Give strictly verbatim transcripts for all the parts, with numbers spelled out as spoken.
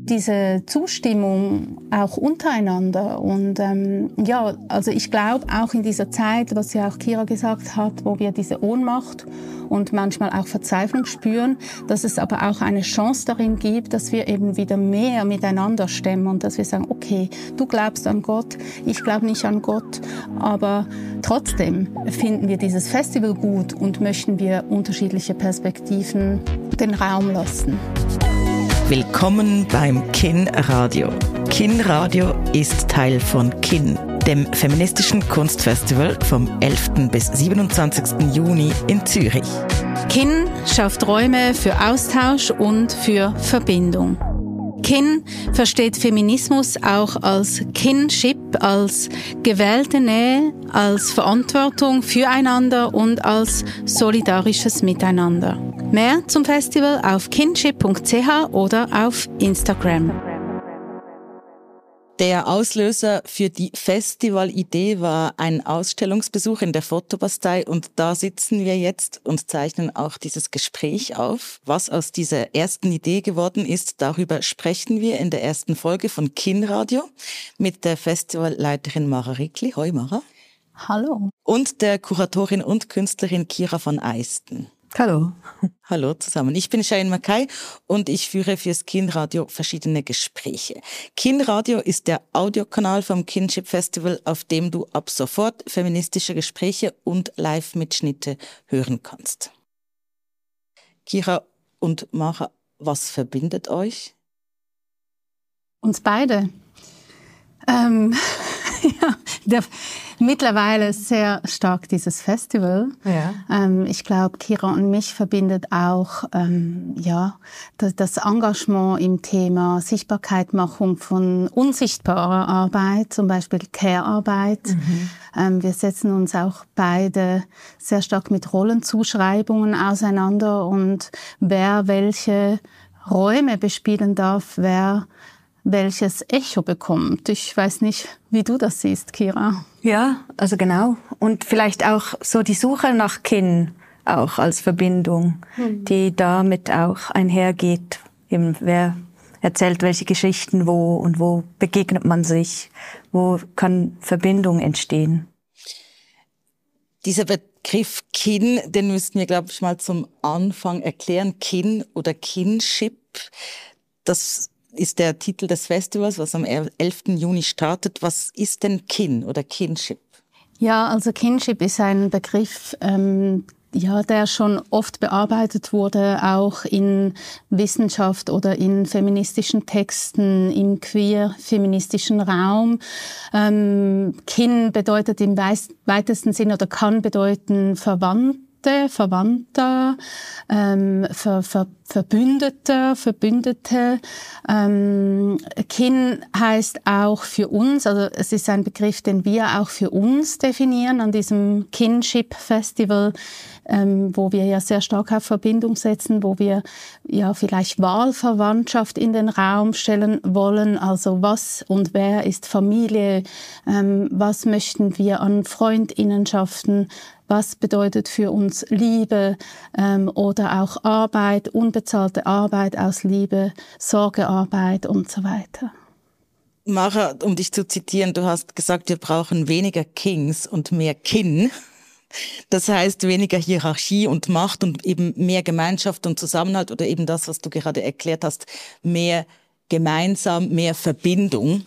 diese Zustimmung auch untereinander. Und ähm, ja, also ich glaube auch in dieser Zeit, was ja auch Kira gesagt hat, wo wir diese Ohnmacht und manchmal auch Verzweiflung spüren, dass es aber auch eine Chance darin gibt, dass wir eben wieder mehr miteinander stemmen und dass wir sagen, okay, du glaubst an Gott, ich glaube nicht an Gott, aber trotzdem finden wir dieses Festival gut und möchten wir unterschiedliche Perspektiven den Raum lassen. Willkommen beim Kin Radio. Kin Radio ist Teil von Kin, dem feministischen Kunstfestival vom elften bis siebenundzwanzigsten Juni in Zürich. Kin schafft Räume für Austausch und für Verbindung. Kin versteht Feminismus auch als Kinship, als gewählte Nähe, als Verantwortung füreinander und als solidarisches Miteinander. Mehr zum Festival auf kinship punkt c h oder auf Instagram. Der Auslöser für die Festivalidee war ein Ausstellungsbesuch in der Fotobastei und da sitzen wir jetzt und zeichnen auch dieses Gespräch auf. Was aus dieser ersten Idee geworden ist, darüber sprechen wir in der ersten Folge von Kin Radio mit der Festivalleiterin Mara Rickli. Hoi Mara. Hallo. Und der Kuratorin und Künstlerin Kira von Eisten. Hallo. Hallo zusammen. Ich bin Cheyenne Mackay und ich führe fürs Kin Radio verschiedene Gespräche. Kin Radio ist der Audiokanal vom Kinship Festival, auf dem du ab sofort feministische Gespräche und Live-Mitschnitte hören kannst. Kira und Mara, was verbindet euch? Uns beide. Ähm, ja, der, mittlerweile sehr stark dieses Festival. Ja. Ähm, ich glaube, Kira und mich verbindet auch ähm, ja, das, das Engagement im Thema Sichtbarkeitmachung von unsichtbarer Arbeit, zum Beispiel Care-Arbeit. Mhm. Ähm, wir setzen uns auch beide sehr stark mit Rollenzuschreibungen auseinander und wer welche Räume bespielen darf, wer welches Echo bekommt. Ich weiß nicht, wie du das siehst, Kira. Ja, also genau. Und vielleicht auch so die Suche nach Kin auch als Verbindung, mhm. die damit auch einhergeht. Eben, wer erzählt welche Geschichten wo und wo begegnet man sich, wo kann Verbindung entstehen. Dieser Begriff Kin, den müssten wir, glaube ich, mal zum Anfang erklären. Kin oder Kinship, das ist der Titel des Festivals, was am elften Juni startet. Was ist denn Kin oder Kinship? Ja, also Kinship ist ein Begriff, ähm, ja, der schon oft bearbeitet wurde, auch in Wissenschaft oder in feministischen Texten, im queer-feministischen Raum. Ähm, Kin bedeutet im weitesten Sinn oder kann bedeuten verwandt. Verwandter, ähm, Ver, Ver, Verbündeter, Verbündete. Ähm, Kin heißt auch für uns, also es ist ein Begriff, den wir auch für uns definieren an diesem Kinship Festival, ähm, wo wir ja sehr stark auf Verbindung setzen, wo wir ja vielleicht Wahlverwandtschaft in den Raum stellen wollen. Also was und wer ist Familie? Ähm, was möchten wir an Freundinnenschaften? Was bedeutet für uns Liebe ähm, oder auch Arbeit, unbezahlte Arbeit aus Liebe, Sorgearbeit und so weiter. Mara, um dich zu zitieren, du hast gesagt, wir brauchen weniger Kings und mehr Kin. Das heißt weniger Hierarchie und Macht und eben mehr Gemeinschaft und Zusammenhalt oder eben das, was du gerade erklärt hast, mehr gemeinsam, mehr Verbindung.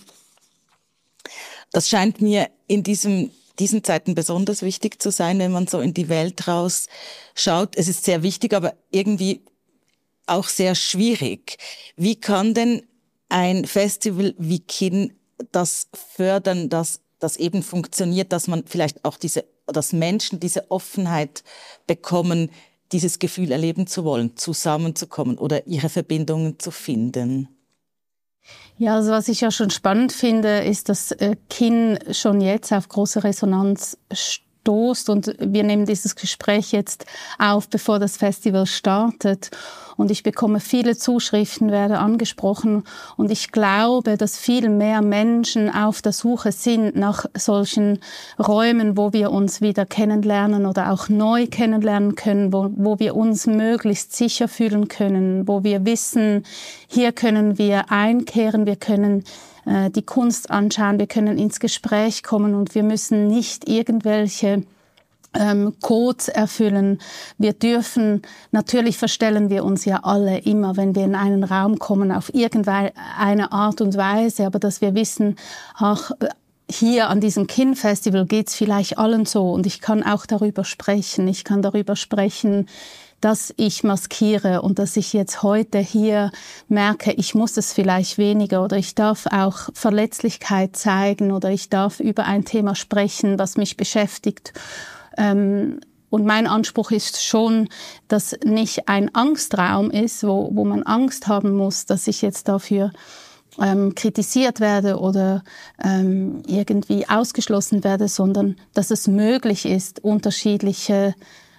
Das scheint mir in diesem diesen Zeiten besonders wichtig zu sein, wenn man so in die Welt raus schaut. Es ist sehr wichtig, aber irgendwie auch sehr schwierig. Wie kann denn ein Festival wie Kin das fördern, dass das eben funktioniert, dass man vielleicht auch diese, dass Menschen diese Offenheit bekommen, dieses Gefühl erleben zu wollen, zusammenzukommen oder ihre Verbindungen zu finden? Ja, also was ich ja schon spannend finde, ist, dass äh, Kin schon jetzt auf große Resonanz verstoßt. Und wir nehmen dieses Gespräch jetzt auf, bevor das Festival startet. Und ich bekomme viele Zuschriften, werde angesprochen. Und ich glaube, dass viel mehr Menschen auf der Suche sind nach solchen Räumen, wo wir uns wieder kennenlernen oder auch neu kennenlernen können, wo, wo wir uns möglichst sicher fühlen können, wo wir wissen, hier können wir einkehren, wir können äh, die Kunst anschauen, wir können ins Gespräch kommen und wir müssen nicht irgendwelche Ähm, Codes erfüllen. Wir dürfen, natürlich verstellen wir uns ja alle immer, wenn wir in einen Raum kommen, auf irgendeine Art und Weise, aber dass wir wissen, ach, hier an diesem Kin-Festival geht's vielleicht allen so und ich kann auch darüber sprechen. Ich kann darüber sprechen, dass ich maskiere und dass ich jetzt heute hier merke, ich muss es vielleicht weniger oder ich darf auch Verletzlichkeit zeigen oder ich darf über ein Thema sprechen, was mich beschäftigt. Ähm, und mein Anspruch ist schon, dass nicht ein Angstraum ist, wo, wo man Angst haben muss, dass ich jetzt dafür ähm, kritisiert werde oder ähm, irgendwie ausgeschlossen werde, sondern dass es möglich ist, unterschiedliche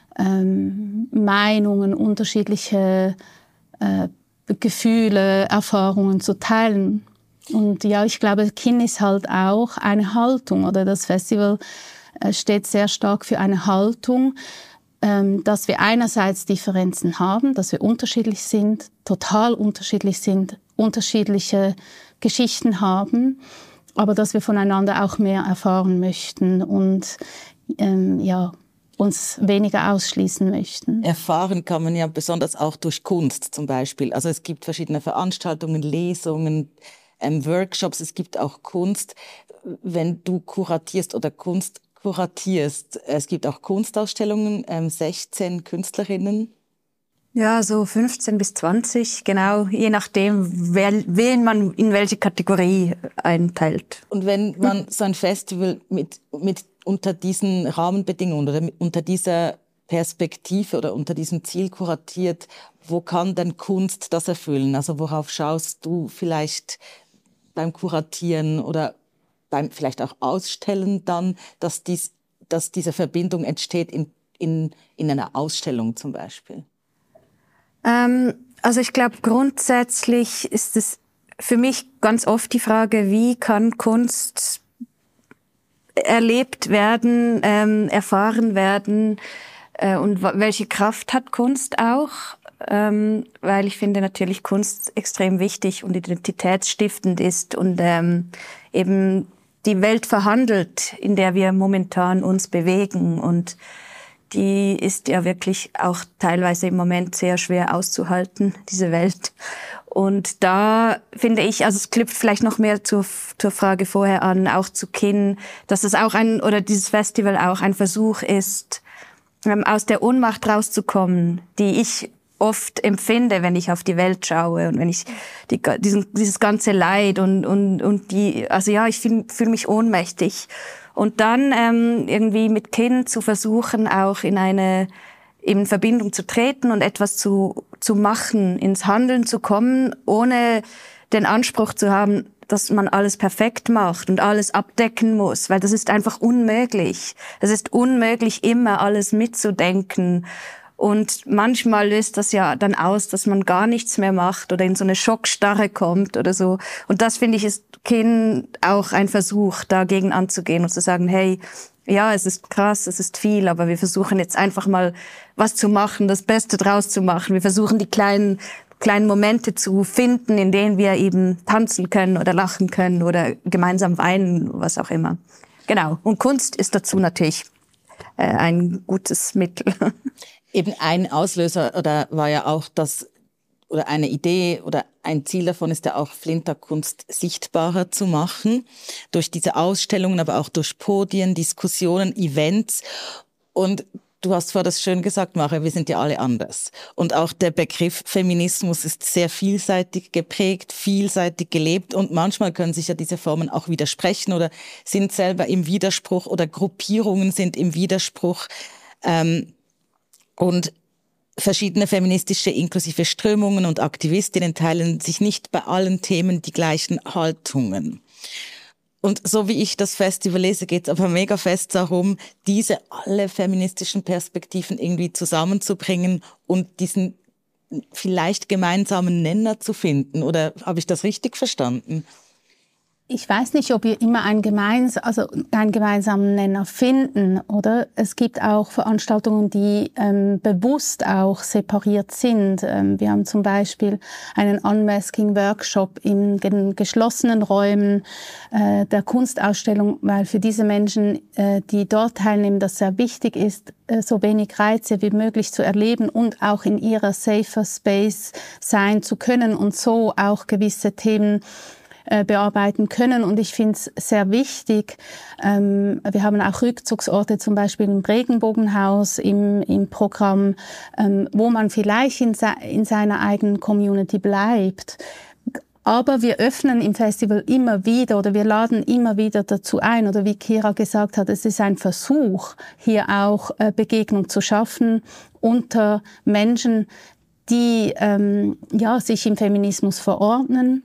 ähm, Meinungen, unterschiedliche äh, Gefühle, Erfahrungen zu teilen. Und ja, ich glaube, Kin ist halt auch eine Haltung oder das Festival steht sehr stark für eine Haltung, dass wir einerseits Differenzen haben, dass wir unterschiedlich sind, total unterschiedlich sind, unterschiedliche Geschichten haben, aber dass wir voneinander auch mehr erfahren möchten und ähm, ja, uns weniger ausschließen möchten. Erfahren kann man ja besonders auch durch Kunst zum Beispiel. Also es gibt verschiedene Veranstaltungen, Lesungen, ähm, Workshops, es gibt auch Kunst. Wenn du kuratierst oder Kunst kuratierst. Es gibt auch Kunstausstellungen, ähm, sechzehn Künstlerinnen. Ja, so fünfzehn bis zwanzig, genau, je nachdem, wer, wen man in welche Kategorie einteilt. Und wenn man so ein Festival mit, mit unter diesen Rahmenbedingungen oder mit, unter dieser Perspektive oder unter diesem Ziel kuratiert, wo kann denn Kunst das erfüllen? Also worauf schaust du vielleicht beim Kuratieren oder beim vielleicht auch Ausstellen dann, dass, dies, dass diese Verbindung entsteht in, in, in einer Ausstellung zum Beispiel? Ähm, also ich glaube, grundsätzlich ist es für mich ganz oft die Frage, wie kann Kunst erlebt werden, ähm, erfahren werden äh, und w- welche Kraft hat Kunst auch? Ähm, weil ich finde natürlich Kunst extrem wichtig und identitätsstiftend ist und ähm, eben die Welt verhandelt, in der wir momentan uns bewegen. Und die ist ja wirklich auch teilweise im Moment sehr schwer auszuhalten, diese Welt. Und da finde ich, also es knüpft vielleicht noch mehr zur, zur Frage vorher an, auch zu Kin, dass es auch ein, oder dieses Festival auch ein Versuch ist, ähm, aus der Ohnmacht rauszukommen, die ich oft empfinde, wenn ich auf die Welt schaue und wenn ich die, diesen, dieses ganze Leid und und und die, also ja, ich fühle fühl mich ohnmächtig und dann ähm, irgendwie mit Kin zu versuchen, auch in eine in Verbindung zu treten und etwas zu zu machen, ins Handeln zu kommen, ohne den Anspruch zu haben, dass man alles perfekt macht und alles abdecken muss, weil das ist einfach unmöglich. Es ist unmöglich, immer alles mitzudenken. Und manchmal löst das ja dann aus, dass man gar nichts mehr macht oder in so eine Schockstarre kommt oder so. Und das, finde ich, ist Kin auch ein Versuch, dagegen anzugehen und zu sagen, hey, ja, es ist krass, es ist viel, aber wir versuchen jetzt einfach mal was zu machen, das Beste draus zu machen. Wir versuchen die kleinen kleinen Momente zu finden, in denen wir eben tanzen können oder lachen können oder gemeinsam weinen, was auch immer. Genau. Und Kunst ist dazu natürlich äh, ein gutes Mittel. Eben ein Auslöser oder war ja auch das, oder eine Idee oder ein Ziel davon ist ja auch, Flinterkunst sichtbarer zu machen. Durch diese Ausstellungen, aber auch durch Podien, Diskussionen, Events. Und du hast vorher das schön gesagt, Maria, wir sind ja alle anders. Und auch der Begriff Feminismus ist sehr vielseitig geprägt, vielseitig gelebt. Und manchmal können sich ja diese Formen auch widersprechen oder sind selber im Widerspruch oder Gruppierungen sind im Widerspruch. Ähm, Und verschiedene feministische inklusive Strömungen und Aktivistinnen teilen sich nicht bei allen Themen die gleichen Haltungen. Und so wie ich das Festival lese, geht es aber mega fest darum, diese alle feministischen Perspektiven irgendwie zusammenzubringen und diesen vielleicht gemeinsamen Nenner zu finden. Oder habe ich das richtig verstanden? Ich weiß nicht, ob wir immer einen, gemeins also einen gemeinsamen Nenner finden, oder? Es gibt auch Veranstaltungen, die ähm, bewusst auch separiert sind. Ähm, wir haben zum Beispiel einen Unmasking-Workshop in den geschlossenen Räumen äh, der Kunstausstellung, weil für diese Menschen, äh, die dort teilnehmen, das sehr wichtig ist, äh, so wenig Reize wie möglich zu erleben und auch in ihrer safer Space sein zu können und so auch gewisse Themen bearbeiten können. Und ich finde es sehr wichtig, ähm, wir haben auch Rückzugsorte, zum Beispiel im Regenbogenhaus im, im Programm, ähm, wo man vielleicht in, se in seiner eigenen Community bleibt. Aber wir öffnen im Festival immer wieder oder wir laden immer wieder dazu ein, oder wie Kira gesagt hat, es ist ein Versuch, hier auch äh, Begegnung zu schaffen unter Menschen, die ähm, ja, sich im Feminismus verordnen,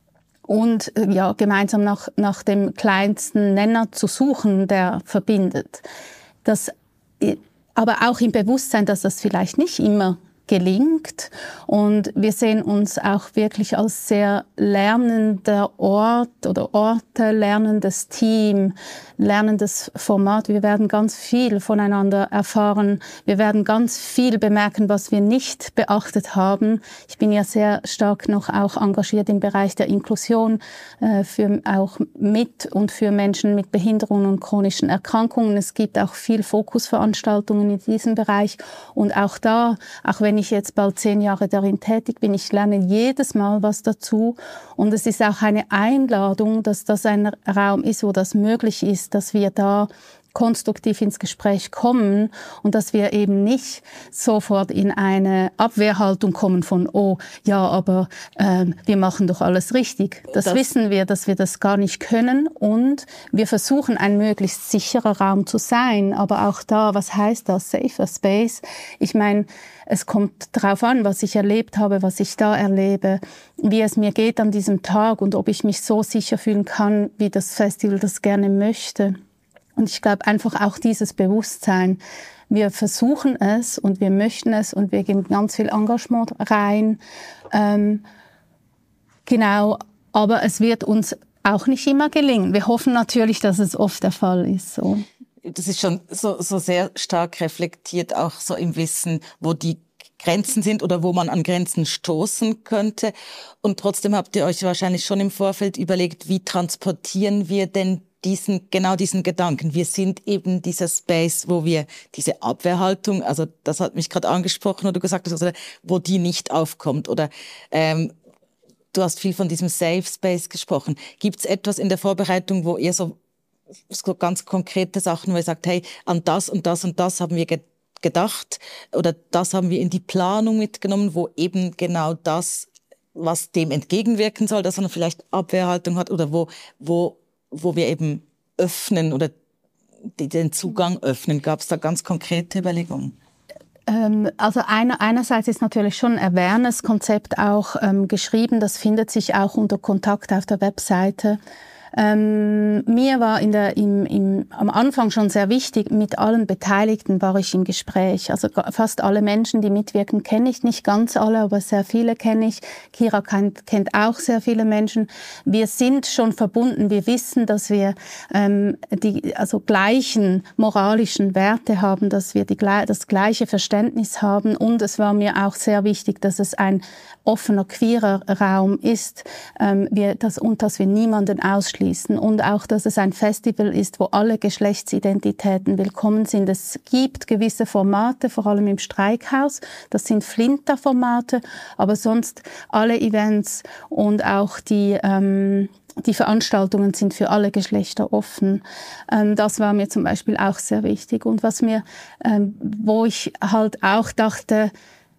und ja, gemeinsam nach, nach dem kleinsten Nenner zu suchen, der verbindet. Das, aber auch im Bewusstsein, dass das vielleicht nicht immer gelingt. Und wir sehen uns auch wirklich als sehr lernender Ort oder Orte, lernendes Team, lernendes Format. Wir werden ganz viel voneinander erfahren. Wir werden ganz viel bemerken, was wir nicht beachtet haben. Ich bin ja sehr stark noch auch engagiert im Bereich der Inklusion, äh, für auch mit und für Menschen mit Behinderungen und chronischen Erkrankungen. Es gibt auch viel Fokusveranstaltungen in diesem Bereich. Und auch da, auch wenn ich jetzt bald zehn Jahre darin tätig bin, ich lerne jedes Mal was dazu. Und es ist auch eine Einladung, dass das ein Raum ist, wo das möglich ist, dass wir da konstruktiv ins Gespräch kommen und dass wir eben nicht sofort in eine Abwehrhaltung kommen von, oh, ja, aber äh, wir machen doch alles richtig. Das, das wissen wir, dass wir das gar nicht können, und wir versuchen, ein möglichst sicherer Raum zu sein. Aber auch da, was heißt das? Safer Space? Ich meine, es kommt darauf an, was ich erlebt habe, was ich da erlebe, wie es mir geht an diesem Tag und ob ich mich so sicher fühlen kann, wie das Festival das gerne möchte. Und ich glaube einfach auch dieses Bewusstsein, wir versuchen es und wir möchten es und wir geben ganz viel Engagement rein. Ähm, genau, aber es wird uns auch nicht immer gelingen. Wir hoffen natürlich, dass es oft der Fall ist. So. Das ist schon so, so sehr stark reflektiert, auch so im Wissen, wo die Grenzen sind oder wo man an Grenzen stoßen könnte. Und trotzdem habt ihr euch wahrscheinlich schon im Vorfeld überlegt, wie transportieren wir denn diesen, genau diesen Gedanken. Wir sind eben dieser Space, wo wir diese Abwehrhaltung, also das hat mich gerade angesprochen oder du gesagt hast, also, wo die nicht aufkommt. Oder ähm, du hast viel von diesem Safe Space gesprochen. Gibt es etwas in der Vorbereitung, wo ihr so, so ganz konkrete Sachen, wo ihr sagt, hey, an das und das und das haben wir ge- gedacht oder das haben wir in die Planung mitgenommen, wo eben genau das, was dem entgegenwirken soll, dass man vielleicht Abwehrhaltung hat oder wo, wo wo wir eben öffnen oder den Zugang öffnen. Gab es da ganz konkrete Überlegungen? Ähm, also einer, einerseits ist natürlich schon ein Awareness-Konzept auch ähm, geschrieben. Das findet sich auch unter Kontakt auf der Webseite. Ähm, mir war in der, im, im, am Anfang schon sehr wichtig, mit allen Beteiligten war ich im Gespräch. Also fast alle Menschen, die mitwirken, kenne ich, nicht ganz alle, aber sehr viele kenne ich. Kira kennt, kennt auch sehr viele Menschen. Wir sind schon verbunden. Wir wissen, dass wir ähm, die also gleichen moralischen Werte haben, dass wir die, das gleiche Verständnis haben. Und es war mir auch sehr wichtig, dass es ein offener, queerer Raum ist, ähm, wir, das, und dass wir niemanden ausschließen. Und auch, dass es ein Festival ist, wo alle Geschlechtsidentitäten willkommen sind. Es gibt gewisse Formate, vor allem im Streikhaus. Das sind Flinter-Formate, aber sonst alle Events und auch die ähm, die Veranstaltungen sind für alle Geschlechter offen. Ähm, das war mir zum Beispiel auch sehr wichtig. Und was mir, ähm, wo ich halt auch dachte,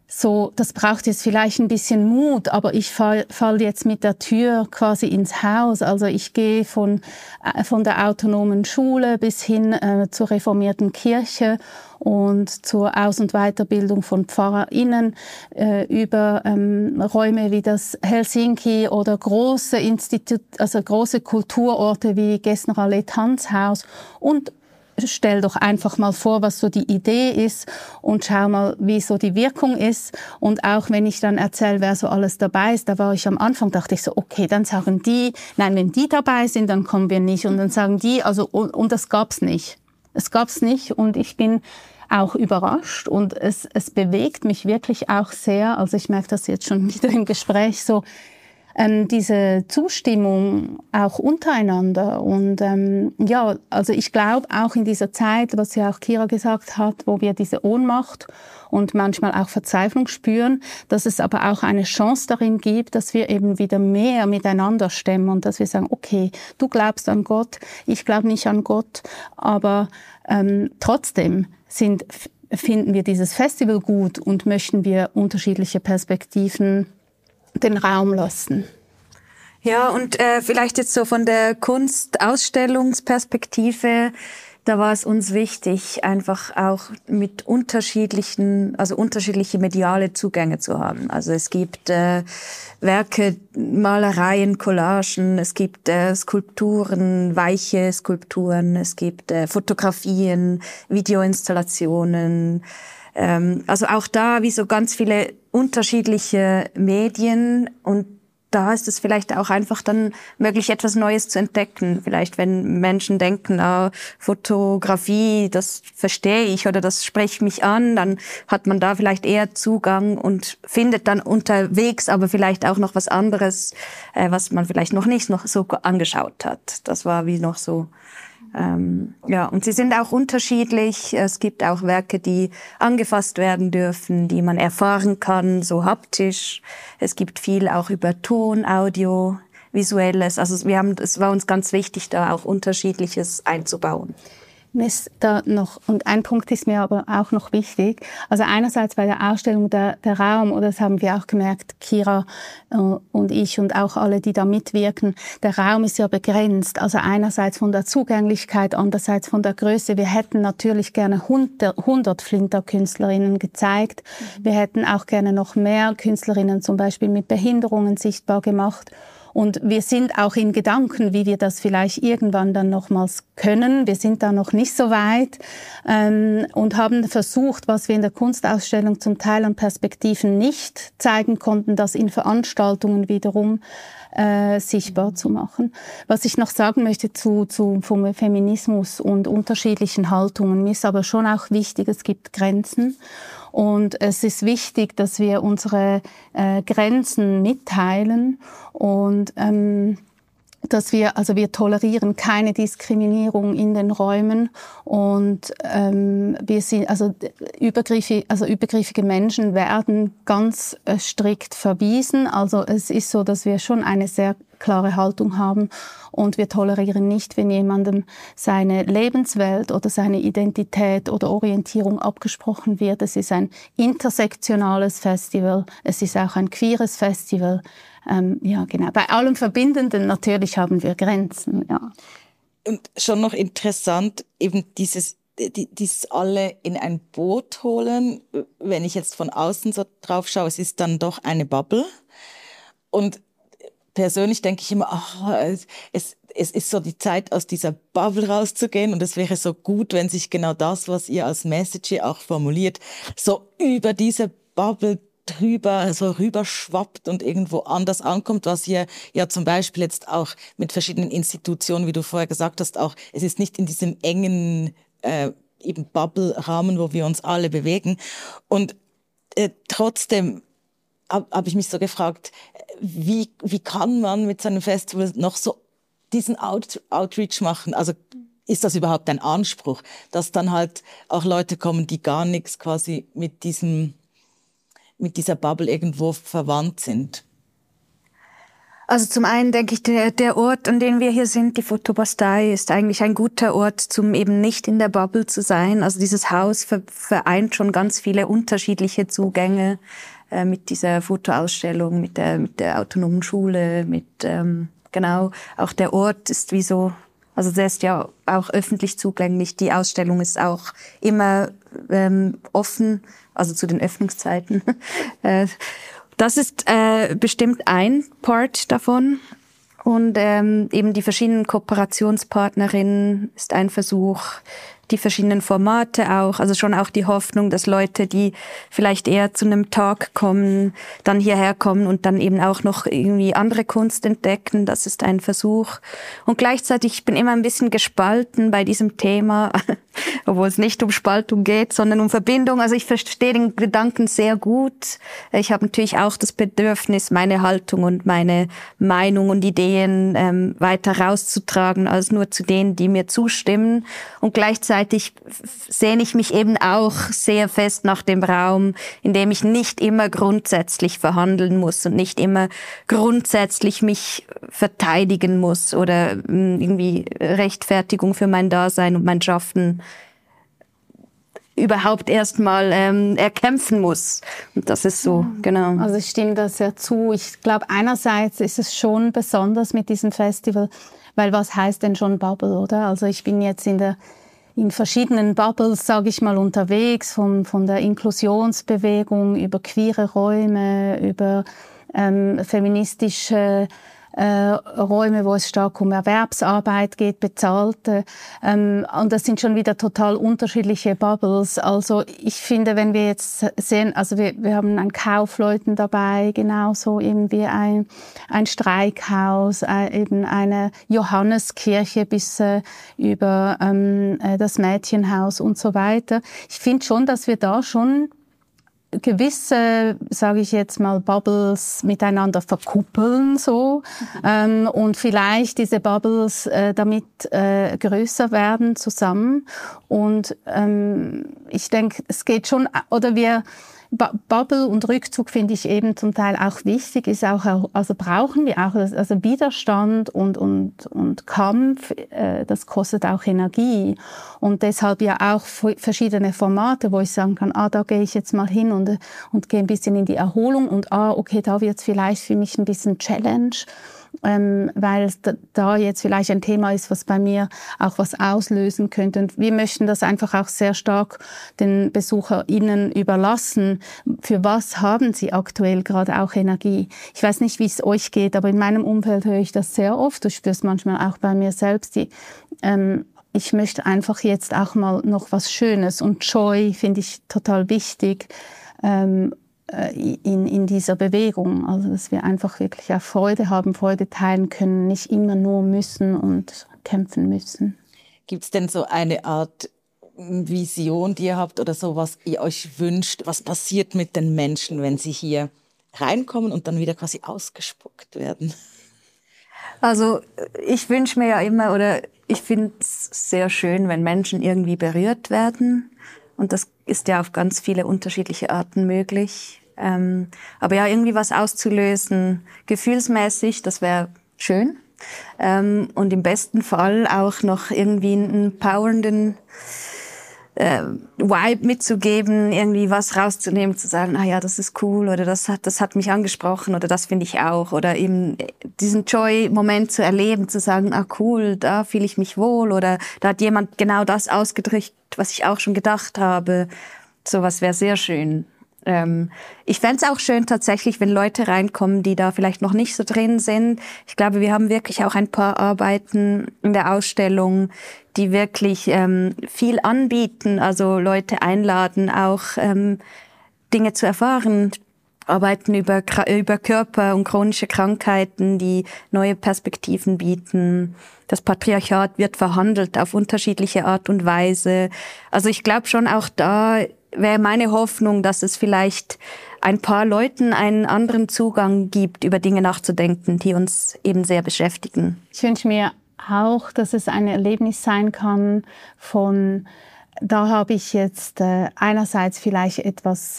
so, das braucht jetzt vielleicht ein bisschen Mut, aber ich fall, fall jetzt mit der Tür quasi ins Haus. Also ich gehe von, äh, von der autonomen Schule bis hin äh, zur reformierten Kirche und zur Aus- und Weiterbildung von PfarrerInnen äh, über ähm, Räume wie das Helsinki oder große Institut, also große Kulturorte wie Gesner-Allee Tanzhaus und stell doch einfach mal vor, was so die Idee ist und schau mal, wie so die Wirkung ist. Und auch wenn ich dann erzähle, wer so alles dabei ist, da war ich am Anfang, dachte ich so, okay, dann sagen die, nein, wenn die dabei sind, dann kommen wir nicht. Und dann sagen die, also, und, und das gab's nicht. Es gab's nicht und ich bin auch überrascht und es, es bewegt mich wirklich auch sehr, also ich merke das jetzt schon wieder im Gespräch so, Ähm, diese Zustimmung auch untereinander und ähm, ja, also ich glaube auch in dieser Zeit, was ja auch Kira gesagt hat, wo wir diese Ohnmacht und manchmal auch Verzweiflung spüren, dass es aber auch eine Chance darin gibt, dass wir eben wieder mehr miteinander stemmen und dass wir sagen, okay, du glaubst an Gott, ich glaube nicht an Gott, aber ähm, trotzdem sind, finden wir dieses Festival gut und möchten wir unterschiedliche Perspektiven den Raum lassen. Ja, und äh, vielleicht jetzt so von der Kunstausstellungsperspektive, da war es uns wichtig, einfach auch mit unterschiedlichen, also unterschiedliche mediale Zugänge zu haben. Also es gibt äh, Werke, Malereien, Collagen, es gibt äh, Skulpturen, weiche Skulpturen, es gibt äh, Fotografien, Videoinstallationen, also auch da wie so ganz viele unterschiedliche Medien und da ist es vielleicht auch einfach dann möglich, etwas Neues zu entdecken. Vielleicht wenn Menschen denken, ah, Fotografie, das verstehe ich oder das spricht mich an, dann hat man da vielleicht eher Zugang und findet dann unterwegs aber vielleicht auch noch was anderes, äh, was man vielleicht noch nicht noch so angeschaut hat. Das war wie noch so. Ähm, ja, und sie sind auch unterschiedlich. Es gibt auch Werke, die angefasst werden dürfen, die man erfahren kann, so haptisch. Es gibt viel auch über Ton, Audio, Visuelles. Also wir haben, es war uns ganz wichtig, da auch Unterschiedliches einzubauen. Mir ist da noch, und ein Punkt ist mir aber auch noch wichtig. Also einerseits bei der Ausstellung der, der Raum, oder das haben wir auch gemerkt, Kira äh, und ich und auch alle, die da mitwirken, der Raum ist ja begrenzt. Also einerseits von der Zugänglichkeit, andererseits von der Größe. Wir hätten natürlich gerne hundert Flinter-Künstlerinnen gezeigt. Mhm. Wir hätten auch gerne noch mehr Künstlerinnen zum Beispiel mit Behinderungen sichtbar gemacht. Und wir sind auch in Gedanken, wie wir das vielleicht irgendwann dann nochmals können. Wir sind da noch nicht so weit ähm, und haben versucht, was wir in der Kunstausstellung zum Teil an Perspektiven nicht zeigen konnten, das in Veranstaltungen wiederum äh, sichtbar zu machen. Was ich noch sagen möchte zu, zu vom Feminismus und unterschiedlichen Haltungen, mir ist aber schon auch wichtig, es gibt Grenzen. Und es ist wichtig, dass wir unsere äh, Grenzen mitteilen und ähm, dass wir, also wir tolerieren keine Diskriminierung in den Räumen und ähm, wir sind, also übergriffige, also übergriffige Menschen werden ganz äh, strikt verwiesen. Also es ist so, dass wir schon eine sehr klare Haltung haben und wir tolerieren nicht, wenn jemandem seine Lebenswelt oder seine Identität oder Orientierung abgesprochen wird. Es ist ein intersektionales Festival, es ist auch ein queeres Festival. Ähm, ja, genau. Bei allem Verbindenden natürlich haben wir Grenzen, ja. Und schon noch interessant, eben dieses, die, dieses alle in ein Boot holen. Wenn ich jetzt von außen so drauf schaue, es ist dann doch eine Bubble. Und persönlich denke ich immer, ach, es, es ist so die Zeit, aus dieser Bubble rauszugehen. Und es wäre so gut, wenn sich genau das, was ihr als Message auch formuliert, so über diese Bubble drüber, so rüberschwappt und irgendwo anders ankommt, was ihr ja zum Beispiel jetzt auch mit verschiedenen Institutionen, wie du vorher gesagt hast, auch, es ist nicht in diesem engen äh, eben Bubble-Rahmen, wo wir uns alle bewegen. Und äh, trotzdem habe hab ich mich so gefragt, wie, wie kann man mit so einem Festival noch so diesen Out, Outreach machen? Also ist das überhaupt ein Anspruch, dass dann halt auch Leute kommen, die gar nichts quasi mit diesem mit dieser Bubble irgendwo verwandt sind? Also zum einen denke ich, der, der Ort, an dem wir hier sind, die Fotobastei, ist eigentlich ein guter Ort, zum eben nicht in der Bubble zu sein. Also dieses Haus vereint schon ganz viele unterschiedliche Zugänge äh, mit dieser Fotoausstellung, mit der, mit der autonomen Schule, mit, ähm, genau, auch der Ort ist wie so, also der ist ja auch öffentlich zugänglich. Die Ausstellung ist auch immer ähm, offen, also zu den Öffnungszeiten. äh, Das ist äh, bestimmt ein Part davon. Und ähm, eben die verschiedenen Kooperationspartnerinnen ist ein Versuch, die verschiedenen Formate auch, also schon auch die Hoffnung, dass Leute, die vielleicht eher zu einem Talk kommen, dann hierher kommen und dann eben auch noch irgendwie andere Kunst entdecken. Das ist ein Versuch. Und gleichzeitig, ich bin immer ein bisschen gespalten bei diesem Thema, obwohl es nicht um Spaltung geht, sondern um Verbindung. Also ich verstehe den Gedanken sehr gut. Ich habe natürlich auch das Bedürfnis, meine Haltung und meine Meinung und Ideen ähm, weiter rauszutragen, als nur zu denen, die mir zustimmen. Und gleichzeitig sehne ich mich eben auch sehr fest nach dem Raum, in dem ich nicht immer grundsätzlich verhandeln muss und nicht immer grundsätzlich mich verteidigen muss oder irgendwie Rechtfertigung für mein Dasein und mein Schaffen überhaupt erstmal ähm, erkämpfen muss. Und das ist so, genau. Also ich stimme da sehr zu. Ich glaube, einerseits ist es schon besonders mit diesem Festival, weil was heißt denn schon Bubble, oder? Also ich bin jetzt in der in verschiedenen Bubbles, sage ich mal, unterwegs, von, von der Inklusionsbewegung über queere Räume, über ähm, feministische äh, Räume, wo es stark um Erwerbsarbeit geht, bezahlte. Ähm, und das sind schon wieder total unterschiedliche Bubbles. Also ich finde, wenn wir jetzt sehen, also wir, wir haben ein Kaufleuten dabei, genauso eben wie ein, ein Streikhaus, äh, eben eine Johanneskirche bis äh, über ähm, das Mädchenhaus und so weiter. Ich finde schon, dass wir da schon gewisse, sage ich jetzt mal, Bubbles miteinander verkuppeln so mhm. ähm, und vielleicht diese Bubbles äh, damit äh, größer werden zusammen. Und ähm, ich denke, es geht schon, oder wir Bubble und Rückzug finde ich eben zum Teil auch wichtig, ist auch, also brauchen wir auch, also Widerstand und, und, und Kampf, äh, das kostet auch Energie. Und deshalb ja auch verschiedene Formate, wo ich sagen kann, ah, da gehe ich jetzt mal hin und, und gehe ein bisschen in die Erholung und ah, okay, da wird es vielleicht für mich ein bisschen Challenge. Ähm, weil es da jetzt vielleicht ein Thema ist, was bei mir auch was auslösen könnte. Und wir möchten das einfach auch sehr stark den BesucherInnen überlassen. Für was haben sie aktuell gerade auch Energie? Ich weiß nicht, wie es euch geht, aber in meinem Umfeld höre ich das sehr oft. Ich spüre es manchmal auch bei mir selbst. Die, ähm, ich möchte einfach jetzt auch mal noch was Schönes. Und Joy finde ich total wichtig. Ähm, In, in dieser Bewegung, also dass wir einfach wirklich auch Freude haben, Freude teilen können, nicht immer nur müssen und kämpfen müssen. Gibt es denn so eine Art Vision, die ihr habt oder so, was ihr euch wünscht, was passiert mit den Menschen, wenn sie hier reinkommen und dann wieder quasi ausgespuckt werden? Also ich wünsche mir ja immer, oder ich finde es sehr schön, wenn Menschen irgendwie berührt werden. Und das ist ja auf ganz viele unterschiedliche Arten möglich. Ähm, aber ja, irgendwie was auszulösen, gefühlsmäßig, das wäre schön. Ähm, und im besten Fall auch noch irgendwie einen powernden äh, Vibe mitzugeben, irgendwie was rauszunehmen, zu sagen, ah ja, das ist cool oder das hat, das hat mich angesprochen oder das finde ich auch. Oder eben diesen Joy-Moment zu erleben, zu sagen, ah cool, da fühle ich mich wohl oder da hat jemand genau das ausgedrückt, was ich auch schon gedacht habe. Sowas wäre sehr schön. Ähm, ich fände es auch schön tatsächlich, wenn Leute reinkommen, die da vielleicht noch nicht so drin sind. Ich glaube, wir haben wirklich auch ein paar Arbeiten in der Ausstellung, die wirklich ähm, viel anbieten, also Leute einladen, auch ähm, Dinge zu erfahren, Arbeiten über, über Körper und chronische Krankheiten, die neue Perspektiven bieten. Das Patriarchat wird verhandelt auf unterschiedliche Art und Weise. Also ich glaube schon auch da wäre meine Hoffnung, dass es vielleicht ein paar Leuten einen anderen Zugang gibt, über Dinge nachzudenken, die uns eben sehr beschäftigen. Ich wünsche mir auch, dass es ein Erlebnis sein kann von, da habe ich jetzt äh, einerseits vielleicht etwas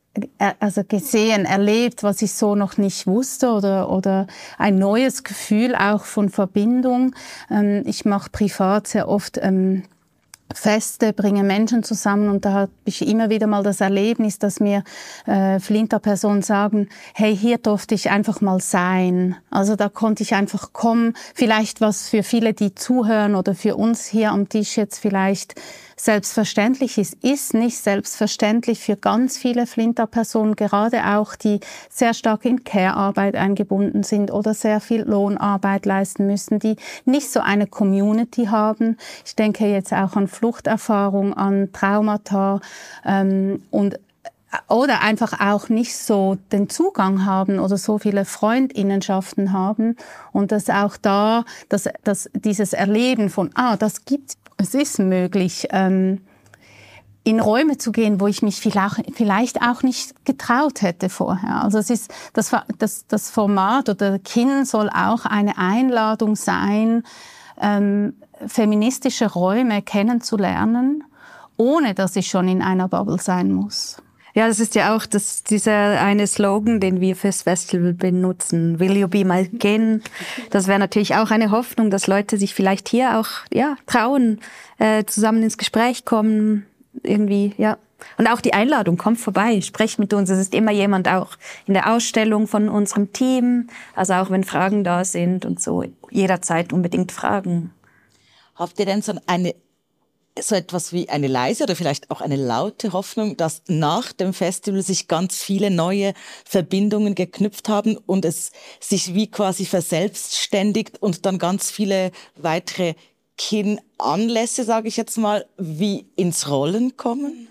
also gesehen, erlebt, was ich so noch nicht wusste oder, oder ein neues Gefühl auch von Verbindung. Ähm, ich mache privat sehr oft ähm, Feste, bringe Menschen zusammen und da habe ich immer wieder mal das Erlebnis, dass mir äh, Flinterpersonen sagen, hey, hier durfte ich einfach mal sein. Also da konnte ich einfach kommen. Vielleicht was für viele, die zuhören oder für uns hier am Tisch jetzt vielleicht selbstverständlich ist, ist nicht selbstverständlich für ganz viele Flinterpersonen, gerade auch, die sehr stark in Care-Arbeit eingebunden sind oder sehr viel Lohnarbeit leisten müssen, die nicht so eine Community haben. Ich denke jetzt auch an Fluchterfahrung, an Traumata ähm, und oder einfach auch nicht so den Zugang haben oder so viele Freundinnenschaften haben und dass auch da, dass, dass dieses Erleben von, ah, das gibt's, es ist möglich, ähm, in Räume zu gehen, wo ich mich vielleicht, vielleicht auch nicht getraut hätte vorher. Also es ist, das, das, das Format oder Kin soll auch eine Einladung sein, ähm, feministische Räume kennenzulernen, ohne dass ich schon in einer Bubble sein muss. Ja, das ist ja auch das, dieser eine Slogan, den wir fürs Festival benutzen. Will you be my kin? Das wäre natürlich auch eine Hoffnung, dass Leute sich vielleicht hier auch, ja, trauen, äh, zusammen ins Gespräch kommen, irgendwie, ja. Und auch die Einladung, kommt vorbei, sprecht mit uns. Es ist immer jemand auch in der Ausstellung von unserem Team. Also auch wenn Fragen da sind und so, jederzeit unbedingt fragen. Habt ihr denn so eine so etwas wie eine leise oder vielleicht auch eine laute Hoffnung, dass nach dem Festival sich ganz viele neue Verbindungen geknüpft haben und es sich wie quasi verselbstständigt und dann ganz viele weitere Kin-Anlässe, sage ich jetzt mal, wie ins Rollen kommen?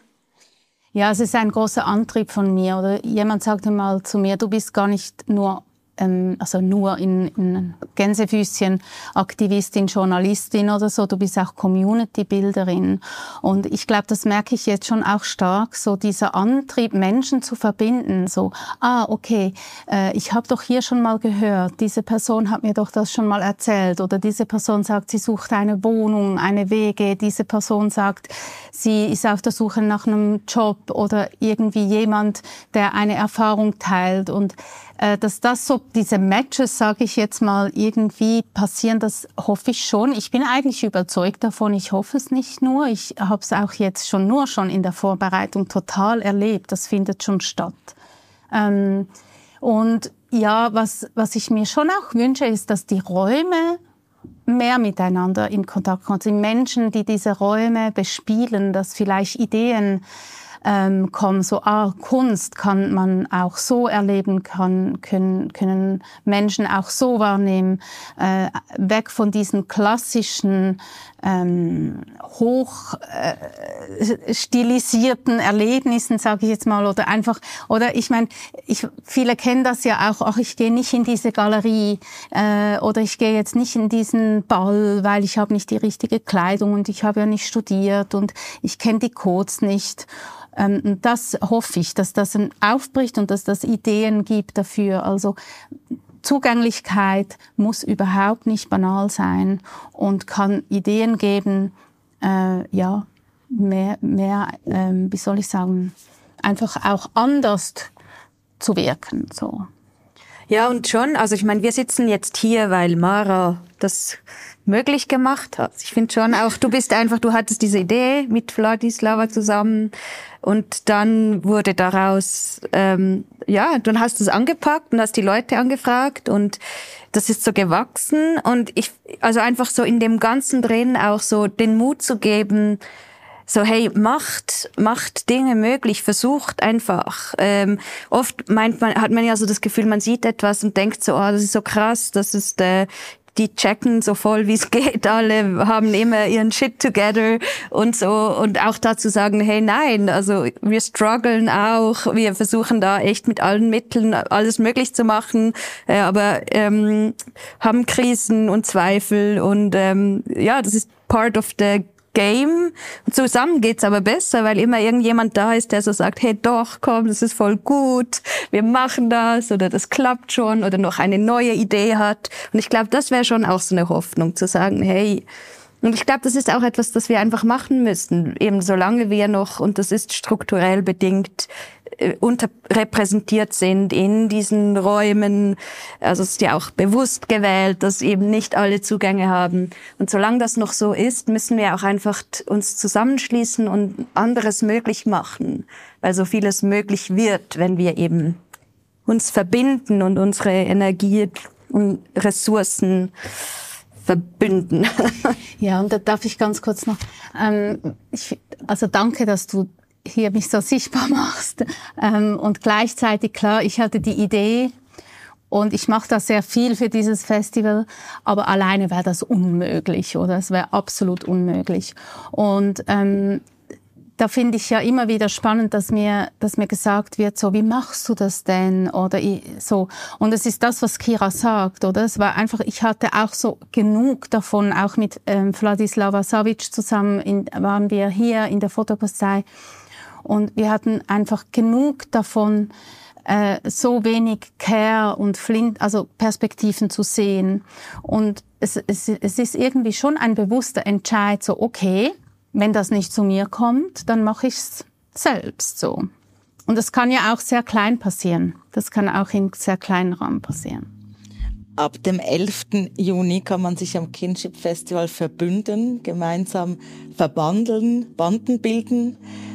Ja, es ist ein großer Antrieb von mir. Oder jemand sagte mal zu mir, du bist gar nicht nur also nur in, in Gänsefüßchen Aktivistin, Journalistin oder so, du bist auch Community-Builderin. Und ich glaube, das merke ich jetzt schon auch stark, so dieser Antrieb, Menschen zu verbinden, so, ah, okay, äh, ich habe doch hier schon mal gehört, diese Person hat mir doch das schon mal erzählt oder diese Person sagt, sie sucht eine Wohnung, eine W G, diese Person sagt, sie ist auf der Suche nach einem Job oder irgendwie jemand, der eine Erfahrung teilt und äh, dass das so diese Matches, sage ich jetzt mal, irgendwie passieren, das hoffe ich schon. Ich bin eigentlich überzeugt davon, ich hoffe es nicht nur. Ich habe es auch jetzt schon nur schon in der Vorbereitung total erlebt. Das findet schon statt. Ähm, und ja, was, was ich mir schon auch wünsche, ist, dass die Räume mehr miteinander in Kontakt kommen. Die Menschen, die diese Räume bespielen, dass vielleicht Ideen Ähm, kommen, so, ah, Kunst kann man auch so erleben, kann, können, können Menschen auch so wahrnehmen, äh, weg von diesen klassischen, ähm, hoch äh, stilisierten Erlebnissen, sage ich jetzt mal, oder einfach, oder ich meine, ich, viele kennen das ja auch, ach, ich gehe nicht in diese Galerie, äh, oder ich gehe jetzt nicht in diesen Ball, weil ich habe nicht die richtige Kleidung und ich habe ja nicht studiert und ich kenne die Codes nicht. Ähm, das hoffe ich, dass das aufbricht und dass das Ideen gibt dafür. Also Zugänglichkeit muss überhaupt nicht banal sein und kann Ideen geben, äh, ja, mehr, mehr, ähm, wie soll ich sagen, einfach auch anders zu wirken, so. Ja, und schon, also ich meine, wir sitzen jetzt hier, weil Mara das möglich gemacht hat. Ich finde schon auch, du bist einfach, du hattest diese Idee mit Vladislava zusammen und dann wurde daraus, ähm, ja, dann hast du es angepackt und hast die Leute angefragt und das ist so gewachsen und ich, also einfach so in dem Ganzen drin auch so den Mut zu geben, so, hey, macht, macht Dinge möglich, versucht einfach. Ähm, oft meint man, hat man ja so das Gefühl, man sieht etwas und denkt so, oh, das ist so krass, das ist, äh, die checken so voll, wie es geht, alle haben immer ihren Shit together und so und auch dazu sagen, hey, nein, also wir strugglen auch, wir versuchen da echt mit allen Mitteln alles möglich zu machen, äh, aber ähm, haben Krisen und Zweifel und ähm, ja, das ist part of the Game. Zusammen geht's aber besser, weil immer irgendjemand da ist, der so sagt, hey doch, komm, das ist voll gut, wir machen das oder das klappt schon oder noch eine neue Idee hat. Und ich glaube, das wäre schon auch so eine Hoffnung, zu sagen, hey, Und ich glaube, das ist auch etwas, das wir einfach machen müssen. Eben solange wir noch, und das ist strukturell bedingt, äh, unterrepräsentiert sind in diesen Räumen. Also es ist ja auch bewusst gewählt, dass eben nicht alle Zugänge haben. Und solange das noch so ist, müssen wir auch einfach uns zusammenschließen und anderes möglich machen. Weil so vieles möglich wird, wenn wir eben uns verbinden und unsere Energie und Ressourcen verbünden. Ja, und da darf ich ganz kurz noch, ähm, ich, also danke, dass du hier mich so sichtbar machst. Ähm, und gleichzeitig, klar, ich hatte die Idee und ich mache da sehr viel für dieses Festival, aber alleine wäre das unmöglich, oder? Es wäre absolut unmöglich. Und ähm, da finde ich ja immer wieder spannend, dass mir, dass mir gesagt wird, so, wie machst du das denn? Oder ich, so. Und es ist das, was Kira sagt, oder? Es war einfach, ich hatte auch so genug davon, auch mit ähm, Vladislava Savic zusammen in, waren wir hier in der Fotopastei. Und wir hatten einfach genug davon, äh, so wenig Care und Flint, also Perspektiven zu sehen. Und es, es, es ist irgendwie schon ein bewusster Entscheid, so, okay, wenn das nicht zu mir kommt, dann mache ich es selbst so. Und das kann ja auch sehr klein passieren. Das kann auch in sehr kleinen Rahmen passieren. Ab dem elften Juni kann man sich am Kinship Festival verbünden, gemeinsam verbandeln, Banden bilden,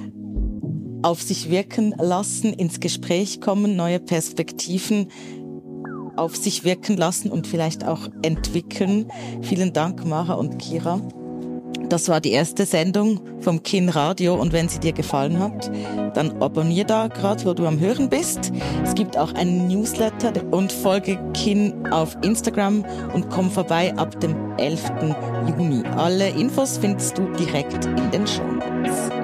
auf sich wirken lassen, ins Gespräch kommen, neue Perspektiven auf sich wirken lassen und vielleicht auch entwickeln. Vielen Dank, Mara und Kira. Das war die erste Sendung vom Kin Radio und wenn sie dir gefallen hat, dann abonnier da gerade, wo du am Hören bist. Es gibt auch einen Newsletter und folge Kin auf Instagram und komm vorbei ab dem elften Juni. Alle Infos findest du direkt in den Shownotes.